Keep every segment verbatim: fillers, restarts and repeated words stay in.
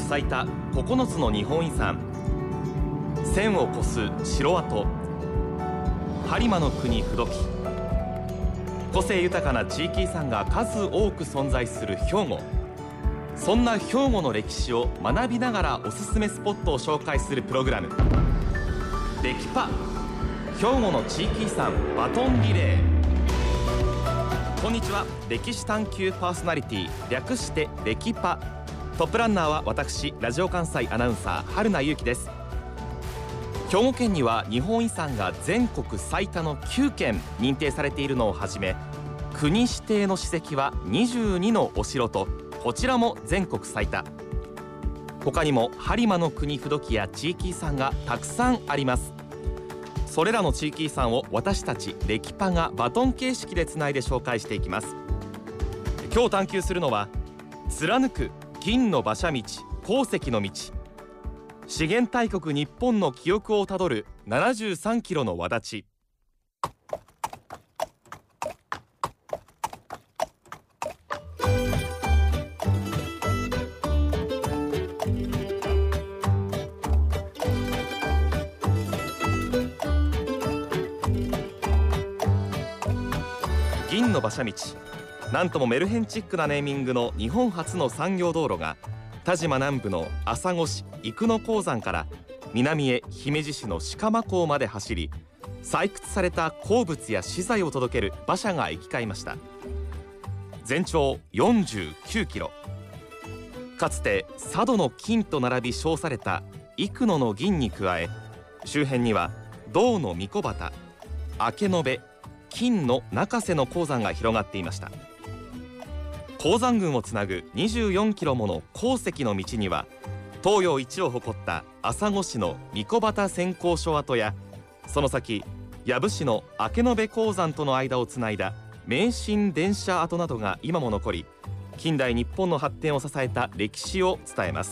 最多ここのつの日本遺産、せんを超す城跡、播磨の国不時、個性豊かな地域遺産が数多く存在する兵庫。そんな兵庫の歴史を学びながらおすすめスポットを紹介するプログラム、レキパ、兵庫の地域遺産バトンリレー。こんにちは、歴史探求パーソナリティ、略してレキパ。トップランナーは私、ラジオ関西アナウンサー春名優希です。兵庫県には日本遺産が全国最多のきゅうけん認定されているのをはじめ、国指定の史跡はにじゅうにのお城と、こちらも全国最多。他にも播磨の国不時や地域遺産がたくさんあります。それらの地域遺産を私たちレキパがバトン形式でつないで紹介していきます。今日探求するのは、貫く銀の馬車道、鉱石の道。資源大国日本の記憶をたどるななじゅうさんキロの轍。銀の馬車道、なんともメルヘンチックなネーミングの日本初の産業道路が、田島南部の朝来市生野鉱山から南へ姫路市の鹿間港まで走り、採掘された鉱物や資材を届ける馬車が行き交いました。全長よんじゅうきゅうキロ。かつて佐渡の金と並び称された生野の銀に加え、周辺には銅の御子畑、明延、金の中瀬の鉱山が広がっていました。鉱山群をつなぐにじゅうよんキロもの鉱石の道には、東洋一を誇った朝来市の御子畑選鉱所跡や、その先養父市の明延鉱山との間をつないだ名神電車跡などが今も残り、近代日本の発展を支えた歴史を伝えます。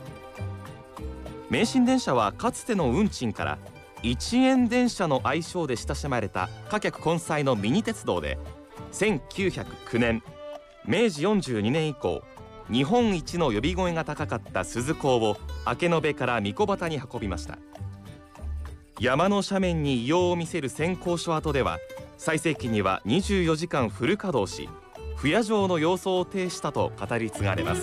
名神電車はかつての運賃から一円電車の愛称で親しまれた貨客混載のミニ鉄道で、せんきゅうひゃくきゅうねん、めいじよんじゅうにねん以降、日本一の呼び声が高かった鈴講を明延から御子畑に運びました。山の斜面に異様を見せる選鉱所跡では、最盛期にはにじゅうよじかんフル稼働し、不夜城の様相を呈したと語り継がれます。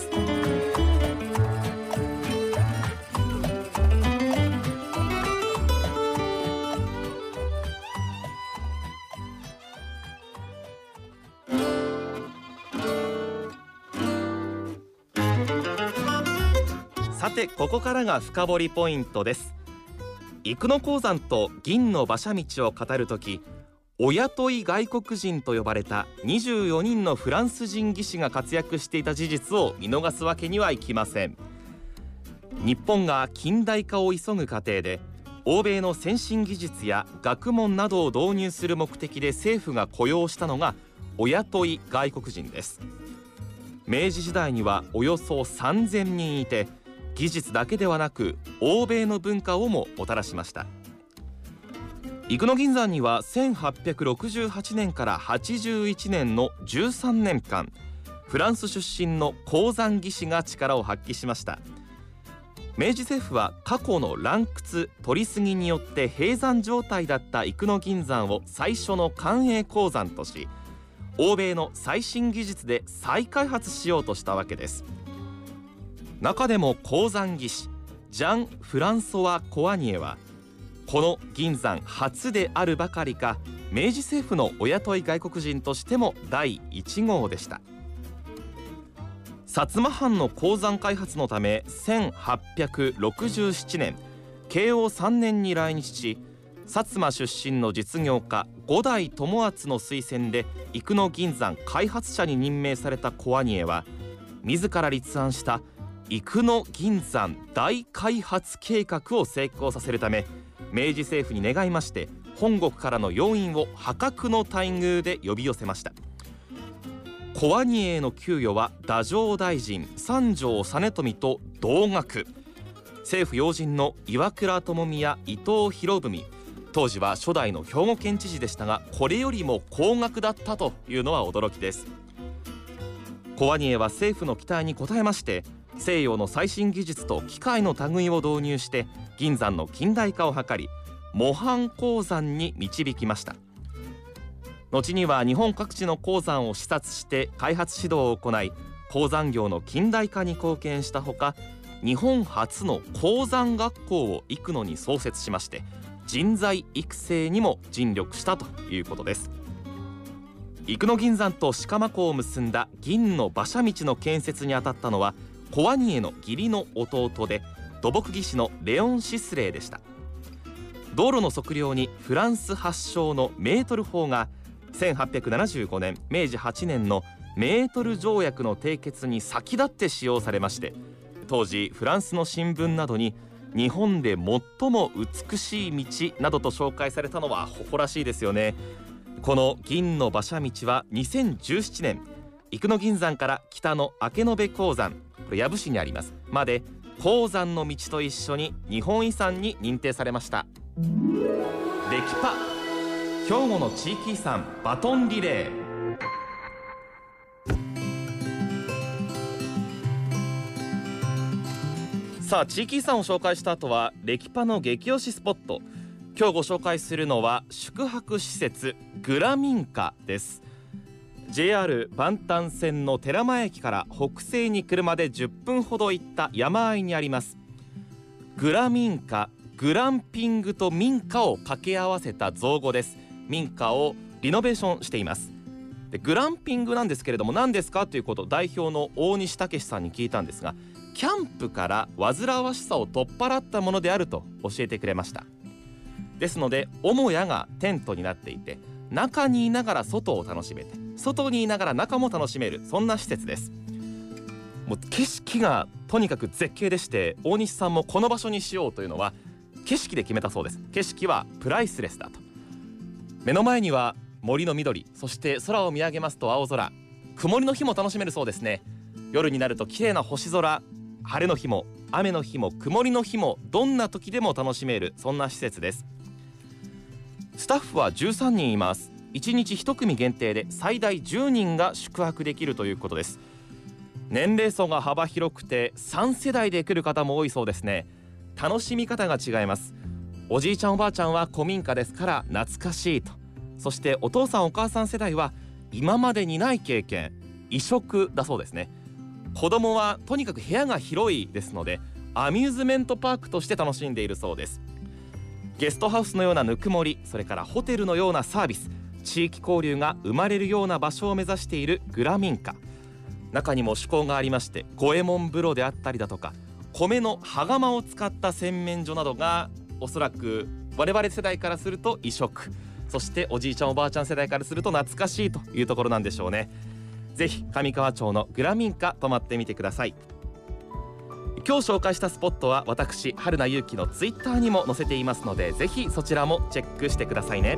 さて、ここからが深掘りポイントです。生野鉱山と銀の馬車道を語るとき、お雇い外国人と呼ばれたにじゅうよにんのフランス人技師が活躍していた事実を見逃すわけにはいきません。日本が近代化を急ぐ過程で、欧米の先進技術や学問などを導入する目的で政府が雇用したのがお雇い外国人です。明治時代にはおよそさんぜんにんいて、技術だけではなく欧米の文化をももたらしました。生野銀山にはせんはっぴゃくろくじゅうはちねんからはちじゅういちねんのじゅうさんねんかん、フランス出身の鉱山技師が力を発揮しました。明治政府は過去の乱掘取りすぎによって閉山状態だった生野銀山を最初の官営鉱山とし、欧米の最新技術で再開発しようとしたわけです。中でも鉱山技師ジャン・フランソワ・コアニエは、この銀山初であるばかりか、明治政府のお雇い外国人としてもだいいち号でした。薩摩藩の鉱山開発のためせんはっぴゃくろくじゅうななねん、慶応さんねんに来日し、薩摩出身の実業家五代友厚の推薦で生野銀山開発者に任命されたコアニエは、自ら立案した生野銀山大開発計画を成功させるため、明治政府に願いまして、本国からの要員を破格の待遇で呼び寄せました。コアニエへの給与は太政大臣三条実富と同額。政府要人の岩倉具視や伊藤博文、当時は初代の兵庫県知事でしたが、これよりも高額だったというのは驚きです。コアニエは政府の期待に応えまして、 西洋の最新技術と機械の類を導入して銀山の近代化を図り、模範鉱山に導きました。後には日本各地の鉱山を視察して開発指導を行い、鉱山業の近代化に貢献したほか、日本初の鉱山学校を幾野に創設しまして、人材育成にも尽力したということです。生野銀山と鹿間湖を結んだ銀の馬車道の建設にあたったのは、小兄への義理の弟で土木技師のレオン・シスレーでした。道路の測量にフランス発祥のメートル法がせんはっぴゃくななじゅうごねんめいじはちねんのメートル条約の締結に先立って使用されまして、当時フランスの新聞などに日本で最も美しい道などと紹介されたのは誇らしいですよね。この銀の馬車道はにせんじゅうななねん、生野銀山から北の明延鉱山、これ養父市にありますまで、鉱山の道と一緒に日本遺産に認定されました。レキパ、兵庫の地域遺産バトンリレー。さあ、地域遺産を紹介した後はレキパの激推しスポット。今日ご紹介するのは宿泊施設グラミンカです。 ジェイアール 万丹線の寺前駅から北西に車でじゅっぷんほど行った山あいにありますグラミンカ。グランピングと民家を掛け合わせた造語です。民家をリノベーションしています。でグランピングなんですけれども、何ですかということを代表の大西武さんに聞いたんですが、キャンプから煩わしさを取っ払ったものであると教えてくれました。ですので母屋がテントになっていて、中にいながら外を楽しめて、外にいながら中も楽しめる、そんな施設です。もう景色がとにかく絶景でして、大西さんもこの場所にしようというのは景色で決めたそうです。景色はプライスレスだと。目の前には森の緑、そして空を見上げますと青空、曇りの日も楽しめるそうですね。夜になると綺麗な星空、晴れの日も雨の日も曇りの日もどんな時でも楽しめる、そんな施設です。スタッフはじゅうさんにんいます。いちにちいち組限定で最大じゅうにんが宿泊できるということです。年齢層が幅広くてさん世代で来る方も多いそうですね。楽しみ方が違います。おじいちゃんおばあちゃんは古民家ですから懐かしいと、そしてお父さんお母さん世代は今までにない経験、異色だそうですね。子供はとにかく部屋が広いですのでアミューズメントパークとして楽しんでいるそうです。ゲストハウスのようなぬくもり、それからホテルのようなサービス、地域交流が生まれるような場所を目指しているグラミンカ。中にも趣向がありまして、五右衛門風呂であったりだとか、米の羽釜を使った洗面所などがおそらく我々世代からすると異色、そしておじいちゃんおばあちゃん世代からすると懐かしいというところなんでしょうね。ぜひ上川町のグラミンカ泊まってみてください。今日紹介したスポットは私春名優紀のツイッターにも載せていますので、ぜひそちらもチェックしてくださいね。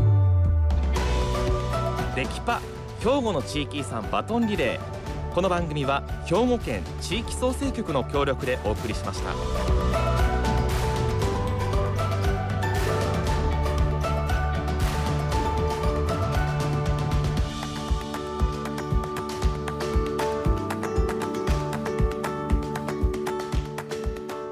レキパ、兵庫の地域遺産バトンリレー。この番組は兵庫県地域創生局の協力でお送りしました。